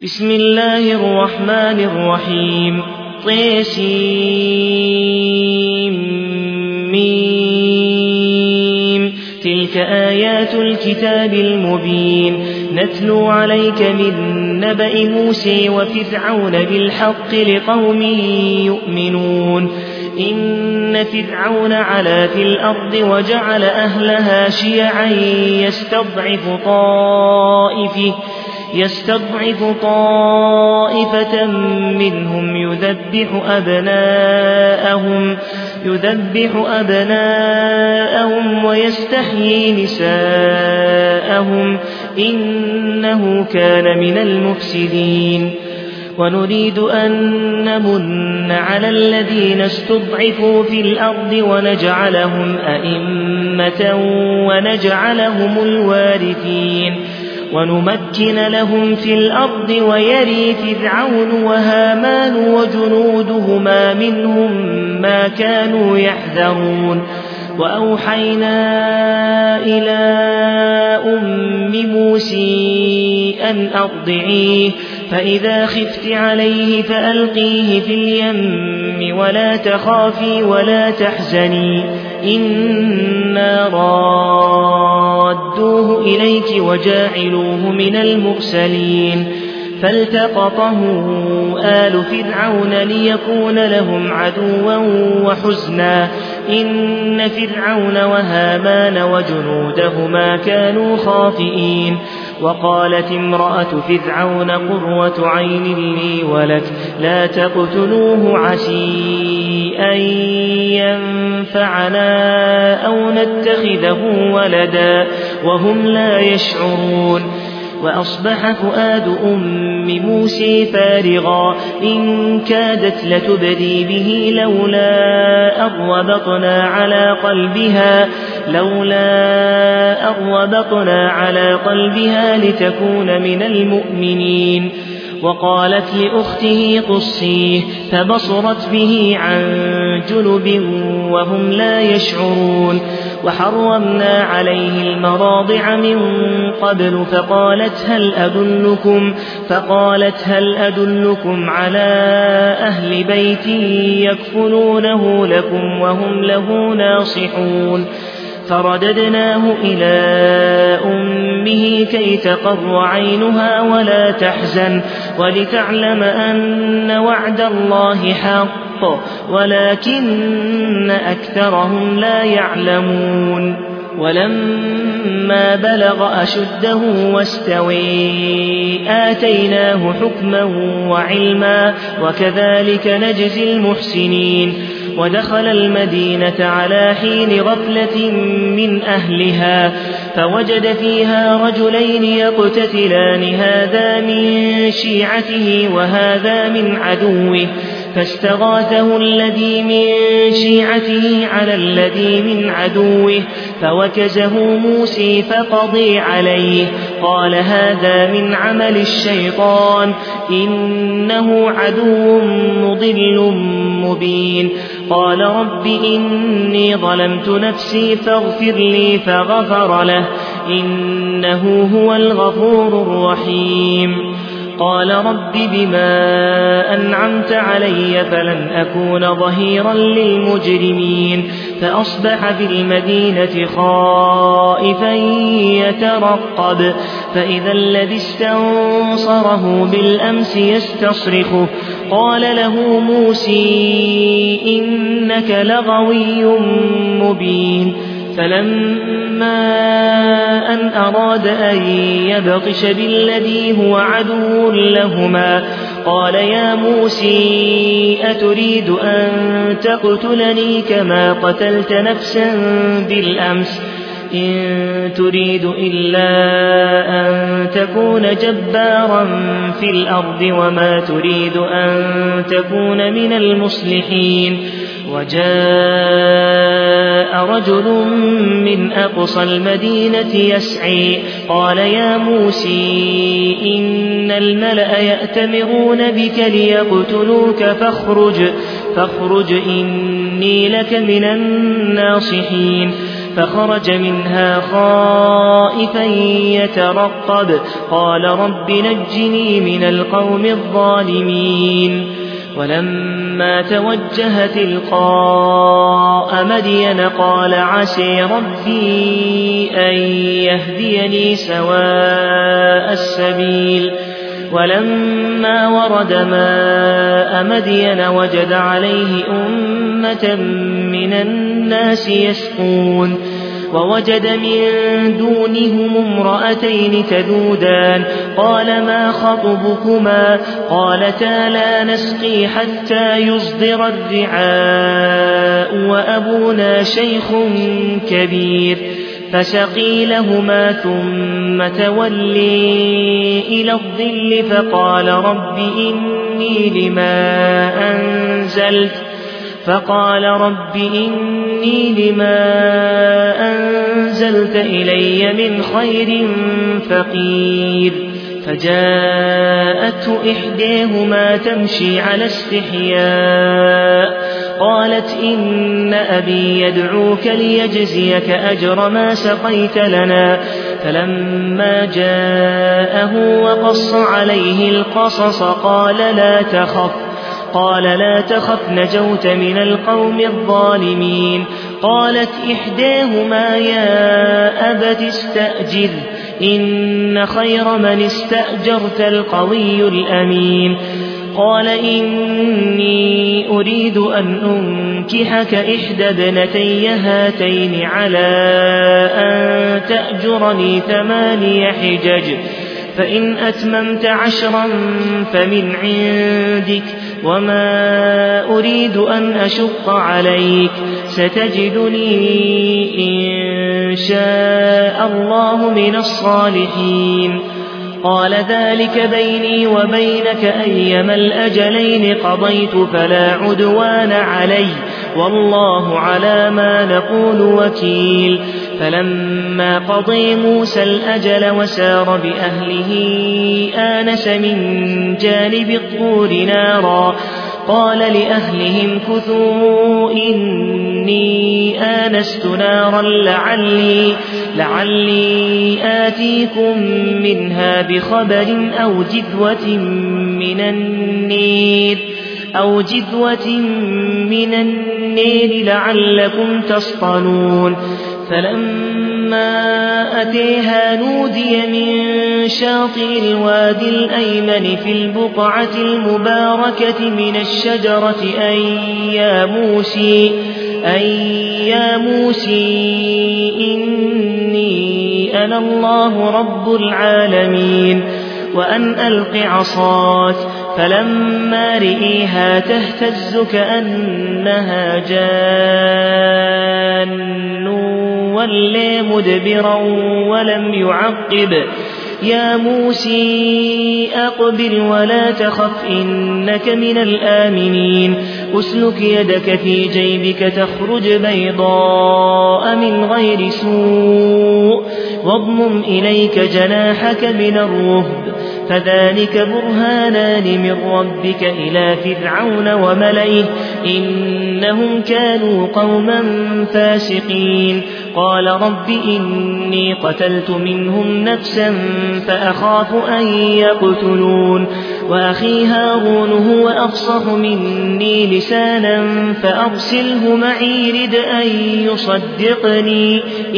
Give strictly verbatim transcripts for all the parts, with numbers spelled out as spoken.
بسم الله الرحمن الرحيم طسيم تلك آيات الكتاب المبين نتلو عليك من نبأ موسى وفرعون بالحق لقوم يؤمنون إن فرعون علا في الأرض وجعل أهلها شيعا يستضعف طائفة يستضعف طائفة منهم يذبح أبناءهم يذبح أبناءهم ويستحيي نساءهم إنه كان من المفسدين ونريد أن نمن على الذين استضعفوا في الأرض ونجعلهم أئمة ونجعلهم الوارثين ونمكن لهم في الأرض ويري فرعون وهامان وجنودهما منهم ما كانوا يحذرون وأوحينا إلى أم موسى أن أرضعيه فإذا خفت عليه فألقيه في اليم ولا تخافي ولا تحزني إنا رادوه إليك وجاعلوه من المرسلين فالتقطه آل فرعون ليكون لهم عدوا وحزنا إن فرعون وهامان وجنودهما كانوا خاطئين وقالت امرأة فرعون قرة عين لي ولك لا تقتلوه عسى أن ينفعنا أو نتخذه ولدا وهم لا يشعرون وأصبح فؤاد أم موسى فارغا إن كادت لتبدي به لولا أربطنا على قلبها لولا أربطنا على قلبها لتكون من المؤمنين وقالت لأخته قصيه فبصرت به عن جنب وهم لا يشعرون وحرمنا عليه المراضع من قبل فقالت هل أدلكم فقالت هل أدلكم على أهل بيت يكفلونه لكم وهم له ناصحون فرددناه إلى أمه كي تقر عينها ولا تحزن ولتعلم أن وعد الله حق ولكن أكثرهم لا يعلمون ولما بلغ أشده واستوي آتيناه حكما وعلما وكذلك نجزي المحسنين ودخل المدينة على حين غفلة من أهلها فوجد فيها رجلين يقتتلان هذا من شيعته وهذا من عدوه فاستغاثه الذي من شيعته على الذي من عدوه فوكزه موسى فقضي عليه قال هذا من عمل الشيطان إنه عدو مضل مبين قال رب إني ظلمت نفسي فاغفر لي فغفر له إنه هو الغفور الرحيم قال رب بما أنعمت علي فلن أكون ظهيرا للمجرمين فأصبح في المدينة خائفا يترقب فإذا الذي استنصره بالأمس يستصرخه قال له موسى إنك لغوي مبين فلما أن أراد أن يبطش بالذي هو عدو لهما قال يا موسى أتريد أن تقتلني كما قتلت نفسا بالأمس إن تريد إلا أن تكون جبارا في الأرض وما تريد أن تكون من المصلحين وجاء رجل من أقصى المدينة يسعي قال يا موسى إن الملأ يأتمرون بك ليقتلوك فاخرج, فاخرج إني لك من الناصحين فخرج منها خائفا يترقب قال رب نجني من القوم الظالمين ولما توجه تلقاء مدين قال عسى ربي أن يهديني سواء السبيل ولما ورد ماء مدين وجد عليه أمة من الناس يسقون ووجد من دونهم امرأتين تذودان قال ما خطبكما قالتا لا نسقي حتى يصدر الرعاء وأبونا شيخ كبير فسقي لهما ثم تولي إلى الظل فقال رب إني لما أنزلت فقال رب إني لما أنزلت إلي من خير فقير فجاءته إحداهما تمشي على استحياء قالت إن أبي يدعوك ليجزيك أجر ما سقيت لنا فلما جاءه وقص عليه القصص قال لا تخف قال لا تخف نجوت من القوم الظالمين قالت إحداهما يا أبت استأجر إن خير من استأجرت القوي الأمين قال إني أريد أن أنكحك إحدى ابنتي هاتين على أن تأجرني ثماني حجج فإن أتممت عشرا فمن عندك وما أريد أن أشق عليك ستجدني إن شاء الله من الصالحين قال ذلك بيني وبينك أيما الأجلين قضيت فلا عدوان علي والله على ما نقول وكيل فلما قضي موسى الأجل وسار بأهله آنس من جانب الطور نارا قال لأهلهم كثوا إني آنست نارا لعلي, لعلي آتيكم منها بخبر أو جذوة من النير أو جذوة من النير لعلكم تصطلون فلما أتيها نودي من شاطئ الوادي الأيمن في البقعة المباركة من الشجرة أن يا موسى أن يا موسى إني أنا الله رب العالمين وأن ألق عصاك فلما رئيها تهتز كأنها جان ولي مدبرا ولم يعقب يا موسى أقبل ولا تخف إنك من الآمنين أسلك يدك في جيبك تخرج بيضاء من غير سوء واضمم إليك جناحك من الرهب فذلك برهانان من ربك إلى فرعون وملئه إنهم كانوا قوما فاسقين قال رب إني قتلت منهم نفسا فأخاف أن يقتلون وأخي هارون هو أفصح مني لسانا فأرسله معي رد أن يصدقني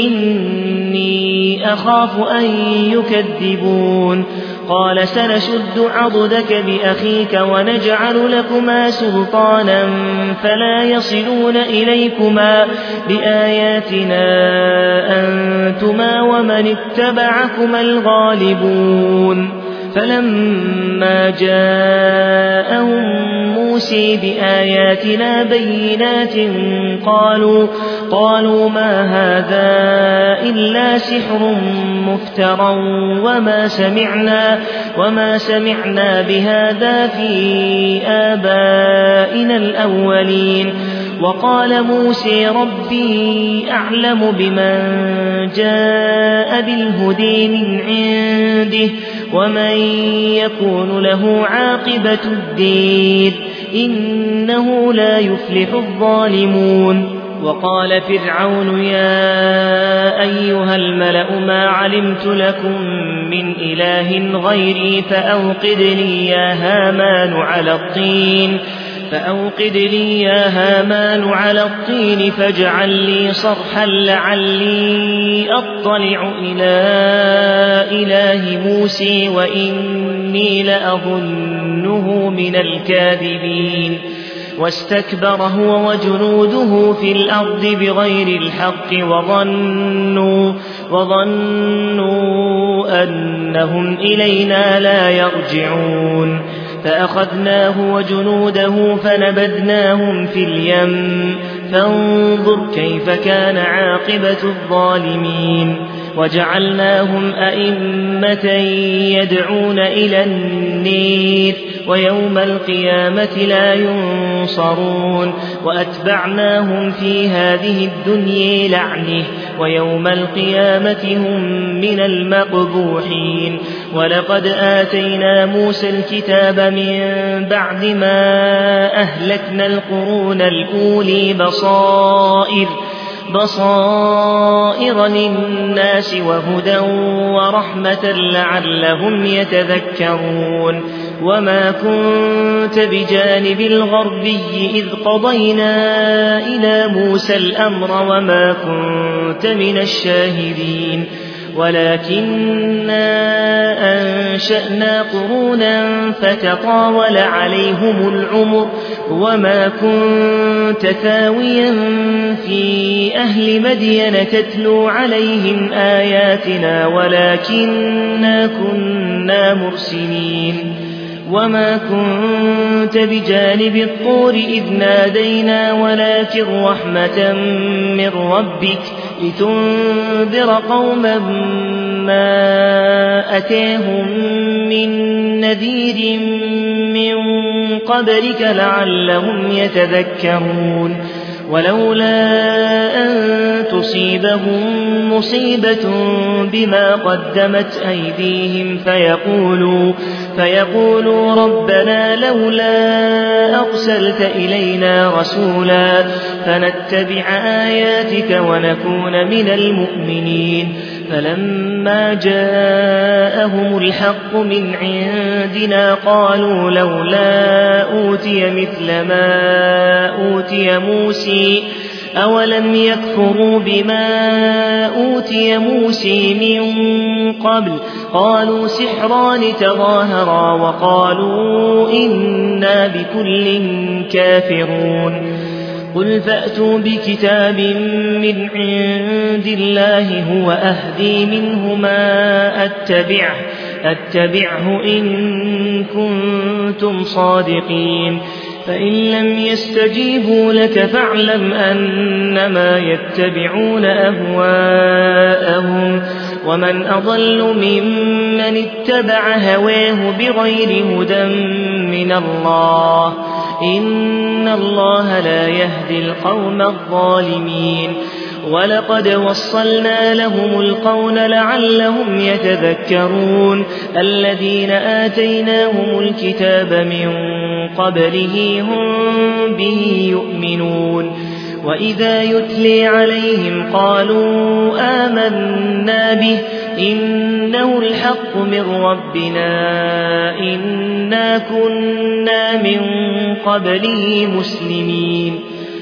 إني أخاف أن يكذبون قال سنشد عضدك بأخيك ونجعل لكما سلطانا فلا يصلون إليكما بآياتنا أنتما ومن اتبعكما الغالبون فلما جاءهم موسى بآياتنا بينات قالوا, قالوا ما هذا إلا سحر مفترى وما سمعنا, وما سمعنا بهذا في آبائنا الأولين وقال موسى ربي أعلم بمن جاء بالهدى من عنده ومن يكون له عاقبة الدير إنه لا يفلح الظالمون وقال فرعون يا أيها الملأ ما علمت لكم من إله غيري فأوقد لي يا هامان على الطين فأوقد لي يا هامان على الطين فاجعل لي صرحا لعلي أطلع إلى إله موسى وإني لأظنه من الكاذبين واستكبر هو وجنوده في الأرض بغير الحق وظنوا, وظنوا أنهم إلينا لا يرجعون فأخذناه وجنوده فنبذناهم في اليم فانظر كيف كان عاقبة الظالمين وجعلناهم أئمة يدعون إلى النير ويوم القيامة لا ينصرون وأتبعناهم في هذه الدنيا لعنة ويوم القيامة هم من المقبوحين ولقد آتينا موسى الكتاب من بعد ما أهلكنا القرون الأولي بصائر بصائر للناس وهدى ورحمة لعلهم يتذكرون وما كنت بجانب الغربي إذ قضينا إلى موسى الأمر وما كنت من الشاهدين ولكننا أنشأنا قرونا فتطاول عليهم العمر وما كنت ثاويا في أهل مدين تتلو عليهم آياتنا ولكننا كنا مرسلين وما كنت بجانب الطور إذ نادينا ولكن رحمة من ربك لتنذر قوما ما أتاهم من نذير من قبلك لعلهم يتذكرون ولولا أن تصيبهم مصيبة بما قدمت أيديهم فيقولوا, فيقولوا ربنا لولا أرسلت إلينا رسولا فنتبع آياتك ونكون من المؤمنين فلما جاءهم الحق من عندنا قالوا لولا أوتي مثل ما أوتي موسى أولم يكفروا بما أوتي موسى من قبل قالوا سحران تظاهرا وقالوا إنا بكل كافرون قل فأتوا بكتاب من عند الله هو أهدي منه ما أتبعه, أتبعه إن كنتم صادقين فإن لم يستجيبوا لك فاعلم أنما يتبعون أهواءهم ومن أضل ممن اتبع هواه بغير هدى من الله إن الله لا يهدي القوم الظالمين ولقد وصلنا لهم القول لعلهم يتذكرون الذين آتيناهم الكتاب من قبله هم به يؤمنون وإذا يتلي عليهم قالوا آمنا به إنه الحق من ربنا إنا كنا من قبله مسلمين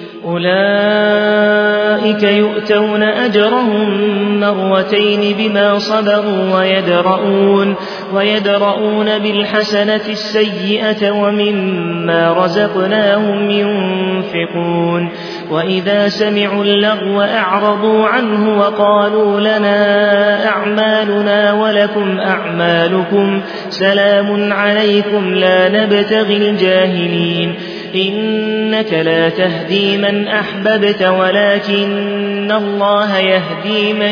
أولئك يؤتون أجرهم مرتين بما صبروا ويدرؤون, ويدرؤون بالحسنة السيئة ومما رزقناهم ينفقون وإذا سمعوا اللغو أعرضوا عنه وقالوا لنا أعمالنا ولكم أعمالكم سلام عليكم لا نبتغي الجاهلين إنك لا تهدي من أحببت ولكن الله يهدي من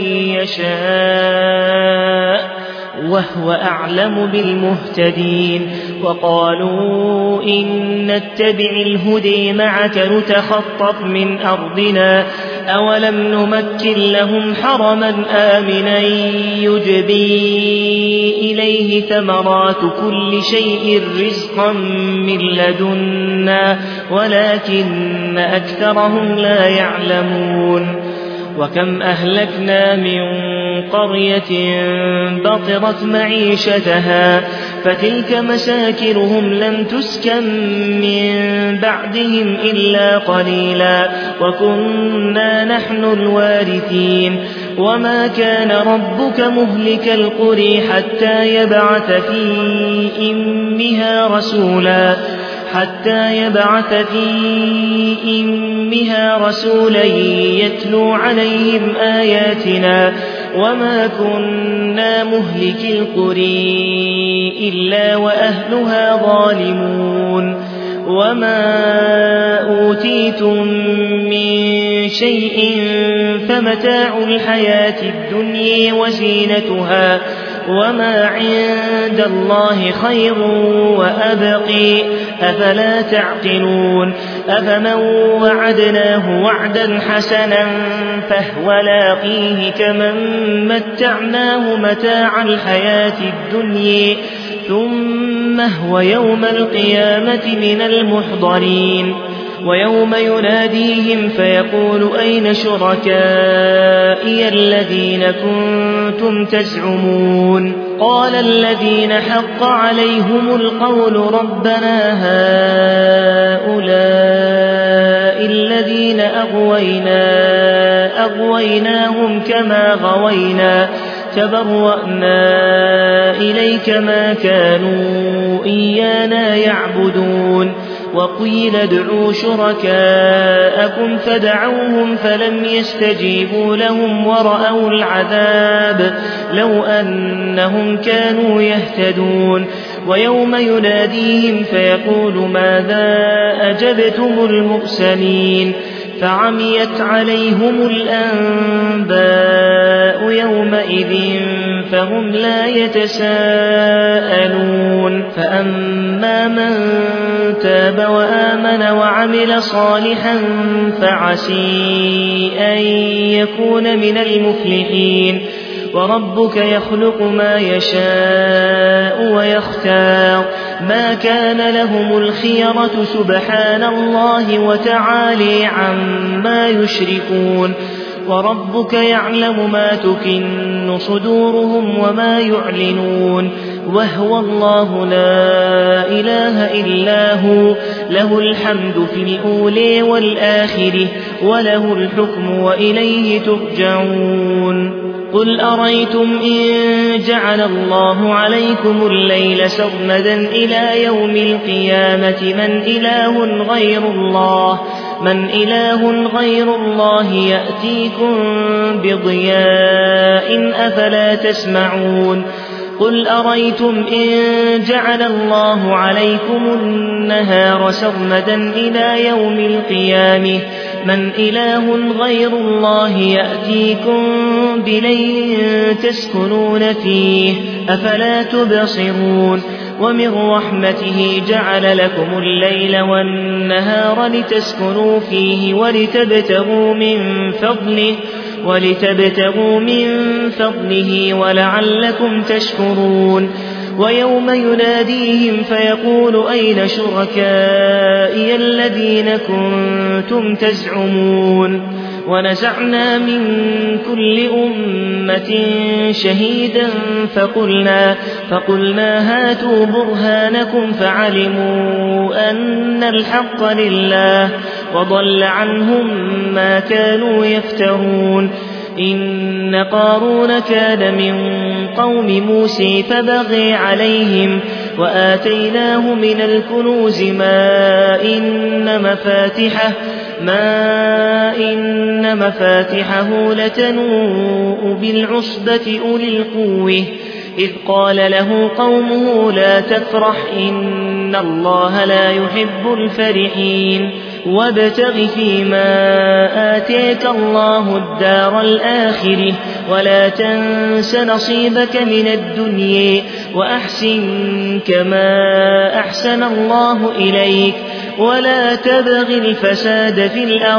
يشاء وهو أعلم بالمهتدين وقالوا إن نتبع الهدي معك نتخطف من أرضنا أولم نمكن لهم حرما آمنا يجبي إليه ثمرات كل شيء رزقا من لدنا ولكن أكثرهم لا يعلمون وكم أهلكنا من قرية بطرت معيشتها فتلك مساكنهم لم تسكن من بعدهم إلا قليلا وكنا نحن الوارثين وما كان ربك مهلك القرى حتى يبعث في أمها رسولا حتى يبعث في أمها رسولا يتلو عليهم آياتنا وما كنا مهلك القرى إلا وأهلها ظالمون وما أوتيتم من شيء فمتاع الحياة الدنيا وزينتها وما عند الله خير وأبقي أفلا تعقلون أفمن وعدناه وعدا حسنا فهو لاقيه كمن متعناه متاع الحياة الدنيا ثم هو يوم القيامة من المحضرين ويوم يناديهم فيقول أين شركائي الذين كنتم تزعمون قال الذين حق عليهم القول ربنا هؤلاء الذين أغوينا أغويناهم كما غوينا تبرأنا إليك ما كانوا إيانا يعبدون وقيل ادعوا شركاءكم فدعوهم فلم يستجيبوا لهم ورأوا العذاب لو أنهم كانوا يهتدون ويوم يناديهم فيقول ماذا أجبتم المرسلين فعميت عليهم الأنباء يومئذ فهم لا يتساءلون فأما من تاب وآمن وعمل صالحا فعسي أن يكون من المفلحين وربك يخلق ما يشاء ويختار ما كان لهم الخيرة سبحان الله وتعالي عما يشركون وربك يعلم ما تكن صدورهم وما يعلنون وهو الله لا إله إلا هو له الحمد في الأولى والآخرة وله الحكم وإليه ترجعون قل أريتم إن جعل الله عليكم الليل سرمدا إلى يوم القيامة من إله غير الله من إله غير الله يأتيكم بضياء أفلا تسمعون قل أريتم إن جعل الله عليكم النهار سرمدا إلى يوم القيامة من إله غير الله يأتيكم بليل تسكنون فيه أفلا تبصرون ومن رحمته جعل لكم الليل والنهار لتسكنوا فيه ولتبتغوا من فضله ولتبتغوا من فضله ولعلكم تشكرون ويوم يناديهم فيقول أين شركائي الذين كنتم تزعمون ونزعنا من كل أمة شهيدا فقلنا, فقلنا هاتوا برهانكم فعلموا أن الحق لله وضل عنهم ما كانوا يفترون إن قارون كان من قوم موسى فبغي عليهم وآتيناه من الكنوز ما إن مفاتحه ما إن مفاتحه لتنوء بالعصبة أولي القوة إذ قال له قومه لا تفرح إن الله لا يحب الفرحين وابتغ فيما آتيك الله الدار الآخرة ولا تنس نصيبك من الدنيا وأحسن كما أحسن الله إليك ولا تبغ الفساد في الأرض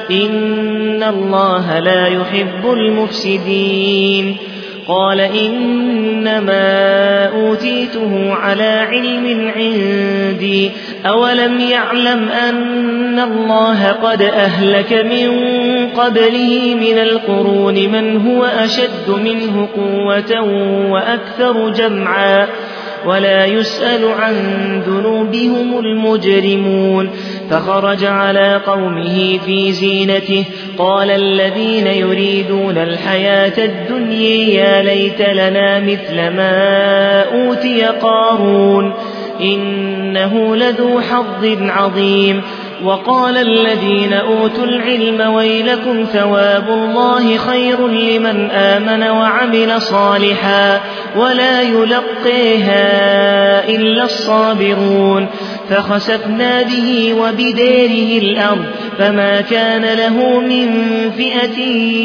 إن الله لا يحب المفسدين قال إنما أوتيته على علم عندي أولم يعلم أن الله قد أهلك من قبله من القرون من هو أشد منه قوة وأكثر جمعا ولا يسأل عن ذنوبهم المجرمون فخرج على قومه في زينته قال الذين يريدون الحياة الدنيا يا ليت لنا مثل ما أوتي قارون إنه لذو حظ عظيم وقال الذين أوتوا العلم ويلكم ثواب الله خير لمن آمن وعمل صالحا ولا يلقيها إلا الصابرون فخسفنا به وبداره الأرض فما كان له من فئة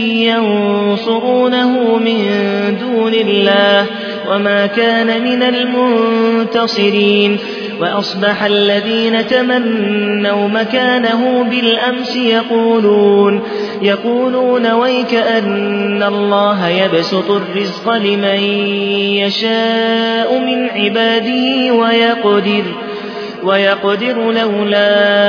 ينصرونه من دون الله وما كان من المنتصرين وأصبح الذين تمنوا مكانه بالأمس يقولون, يقولون ويك أن الله يبسط الرزق لمن يشاء من عباده ويقدر ويقدر لولا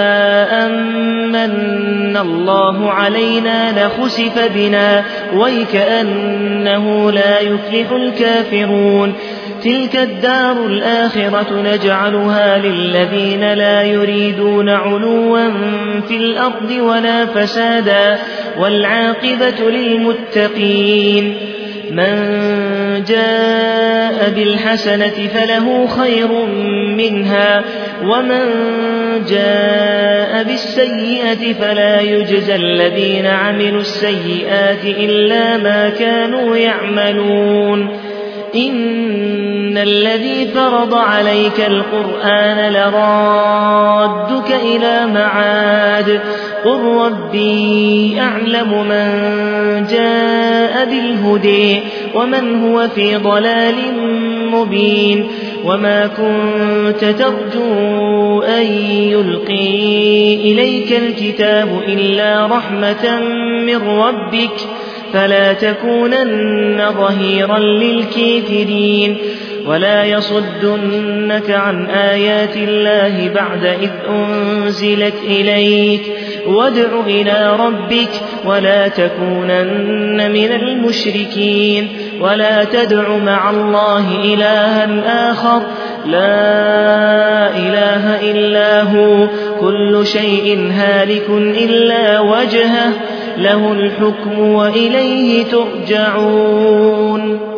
أمن الله علينا لخسف بنا ويكأنه لا يفلح الكافرون تلك الدار الآخرة نجعلها للذين لا يريدون علوا في الأرض ولا فسادا والعاقبة للمتقين من جاء بالحسنة فله خير منها ومن جاء بالسيئة فلا يجزى الذين عملوا السيئات إلا ما كانوا يعملون إن الذي فرض عليك القرآن لرادك إلى معاد قل ربي أعلم من جاء بالهدى ومن هو في ضلال مبين وما كنت ترجو أن يلقي إليك الكتاب إلا رحمة من ربك فلا تكونن ظهيرا للكافرين ولا يصدنك عن آيات الله بعد إذ أنزلت إليك وادع إلى ربك ولا تكونن من المشركين ولا تدع مع الله إلها آخر لا إله إلا هو كل شيء هالك إلا وجهه له الحكم وإليه ترجعون